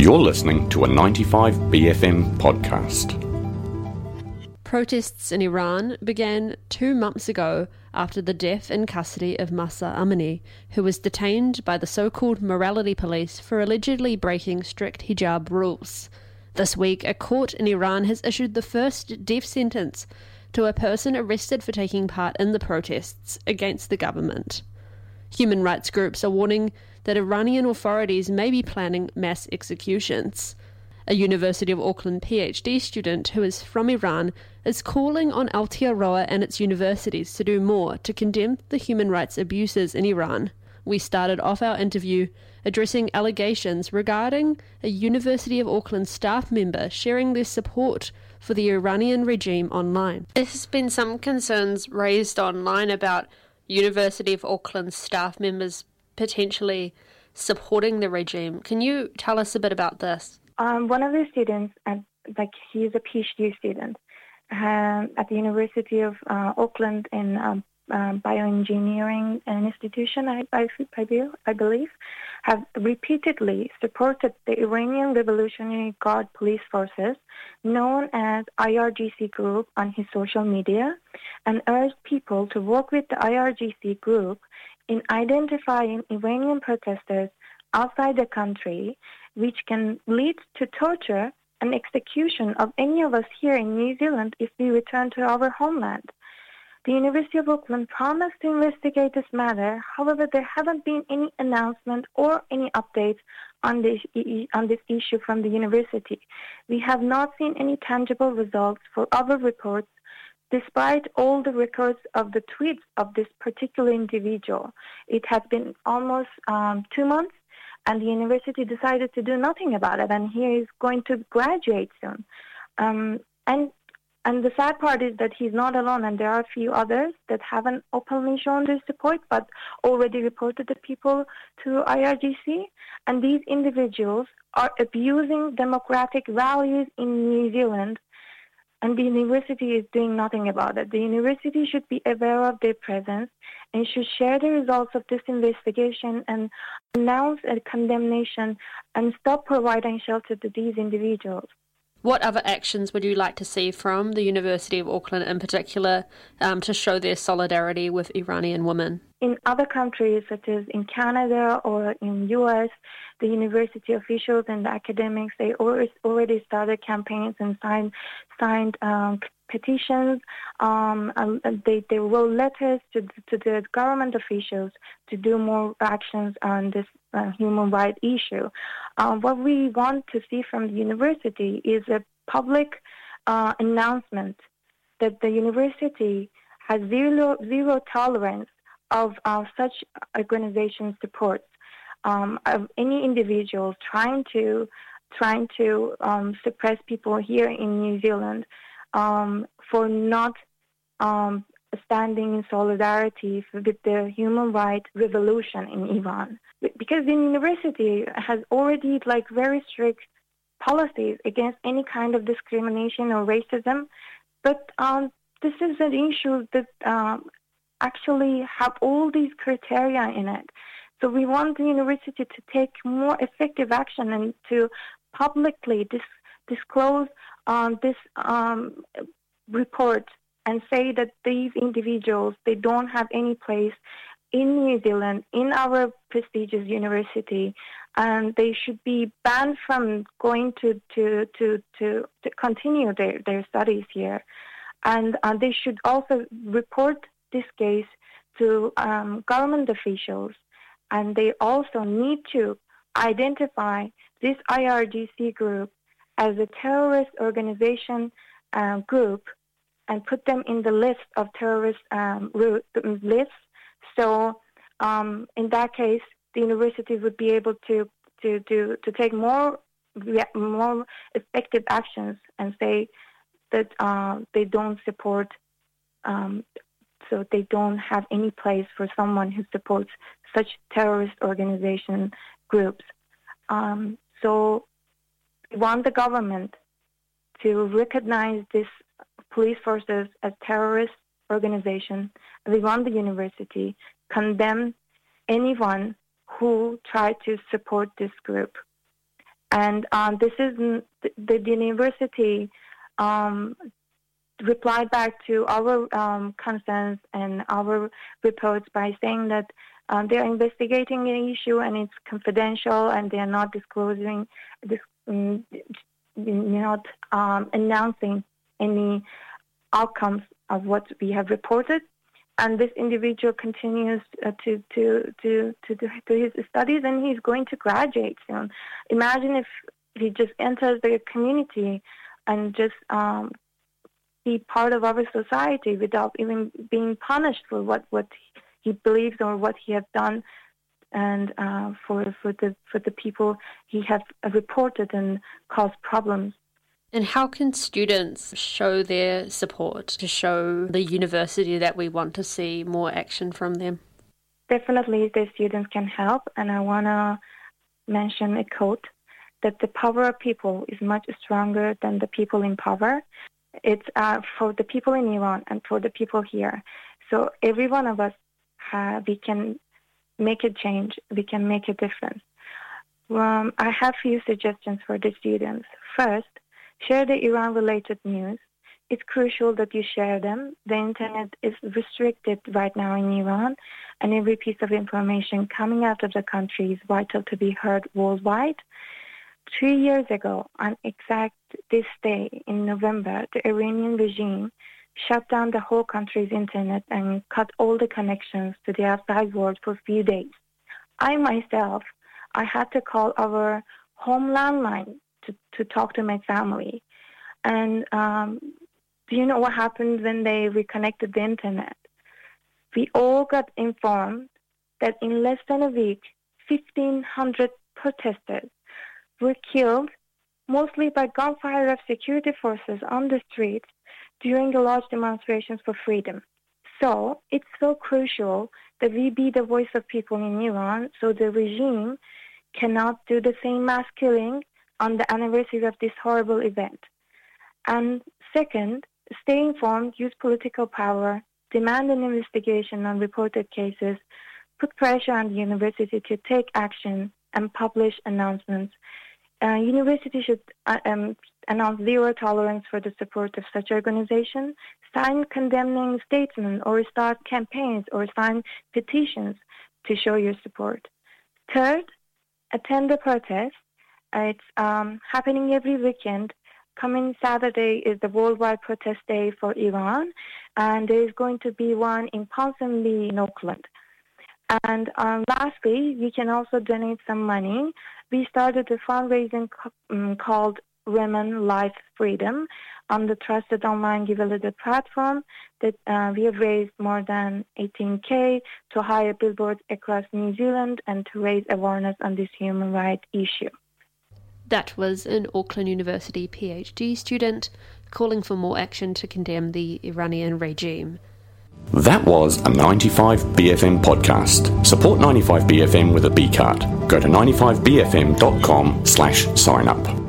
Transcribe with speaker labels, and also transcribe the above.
Speaker 1: You're listening to a 95BFM podcast.
Speaker 2: Protests in Iran began 2 months ago after the death in custody of Mahsa Amini, who was detained by the so-called morality police for allegedly breaking strict hijab rules. This week, a court in Iran has issued the first death sentence to a person arrested for taking part in the protests against the government. Human rights groups are warning that Iranian authorities may be planning mass executions. A University of Auckland PhD student who is from Iran is calling on Aotearoa and its universities to do more to condemn the human rights abuses in Iran. We started off our interview addressing allegations regarding a University of Auckland staff member sharing their support for the Iranian regime online. There has been some concerns raised online about University of Auckland staff members potentially supporting the regime. Can you tell us a bit about this?
Speaker 3: One of the students, he's a PhD student at the University of Auckland in bioengineering institution, I believe, have repeatedly supported the Iranian Revolutionary Guard police forces, known as IRGC group, on his social media, and urged people to work with the IRGC group in identifying Iranian protesters outside the country, which can lead to torture and execution of any of us here in New Zealand if we return to our homeland. The University of Auckland promised to investigate this matter. However, there haven't been any announcement or any updates on this issue from the university. We have not seen any tangible results for our reports, despite all the records of the tweets of this particular individual. It has been almost 2 months, and the university decided to do nothing about it, and he is going to graduate soon. And the sad part is that he's not alone, and there are a few others that haven't openly shown their support, but already reported the people to IRGC. And these individuals are abusing democratic values in New Zealand, and the university is doing nothing about it. The university should be aware of their presence and should share the results of this investigation and announce a condemnation and stop providing shelter to these individuals.
Speaker 2: What other actions would you like to see from the University of Auckland in particular to show their solidarity with Iranian women?
Speaker 3: In other countries, such as in Canada or in US, the university officials and the academics, they already started campaigns and signed petitions. They wrote letters to the government officials to do more actions on this human rights issue. What we want to see from the university is a public announcement that the university has zero tolerance of such organization support of any individuals trying to suppress people here in New Zealand for not standing in solidarity with the human rights revolution in Iran. Because the university has already very strict policies against any kind of discrimination or racism, but this is an issue that actually have all these criteria in it. So we want the university to take more effective action and to publicly disclose this report and say that these individuals, they don't have any place in New Zealand, in our prestigious university, and they should be banned from going to continue their studies here. And they should also report this case to government officials, and they also need to identify this IRGC group as a terrorist organization group and put them in the list of terrorist lists. So in that case, the university would be able to take more effective actions and say that they don't support, so they don't have any place for someone who supports such terrorist organization groups. So we want the government to recognize this police forces as terrorist organization. We want the university condemn anyone who tried to support this group. And this is the university replied back to our concerns and our reports by saying that they are investigating the issue and it's confidential and they are not disclosing, not announcing any outcomes of what we have reported. And this individual continues to his studies, and he's going to graduate soon. Imagine if he just enters the community and just be part of our society without even being punished for what he believes or what he has done, and for the people he has reported and caused problems.
Speaker 2: And how can students show their support to show the university that we want to see more action from them?
Speaker 3: Definitely the students can help, and I want to mention a quote that the power of people is much stronger than the people in power. It's for the people in Iran and for the people here. So every one of us, we can make a change, we can make a difference. I have a few suggestions for the students. First, share the Iran-related news. It's crucial that you share them. The internet is restricted right now in Iran, and every piece of information coming out of the country is vital to be heard worldwide. 3 years ago, on exact this day in November, the Iranian regime shut down the whole country's internet and cut all the connections to the outside world for a few days. I had to call our home landline to talk to my family. And do you know what happened when they reconnected the internet? We all got informed that in less than a week, 1,500 protesters were killed, mostly by gunfire of security forces on the streets during the large demonstrations for freedom. So it's so crucial that we be the voice of people in Iran so the regime cannot do the same mass killing on the anniversary of this horrible event. And second, stay informed, use political power, demand an investigation on reported cases, put pressure on the university to take action and publish announcements. University should announce zero tolerance for the support of such organizations, sign condemning statements or start campaigns or sign petitions to show your support. Third, attend the protest. It's happening every weekend. Coming Saturday is the Worldwide Protest Day for Iran, and there is going to be one in Ponsonby in Auckland. And lastly, you can also donate some money. We started a fundraising called Women Life Freedom on the trusted online giveaway platform that we have raised more than 18K to hire billboards across New Zealand and to raise awareness on this human rights issue.
Speaker 2: That was an Auckland University PhD student calling for more action to condemn the Iranian regime.
Speaker 1: That was a 95BFM podcast. Support 95BFM with a B card. Go to 95BFM.com/sign up.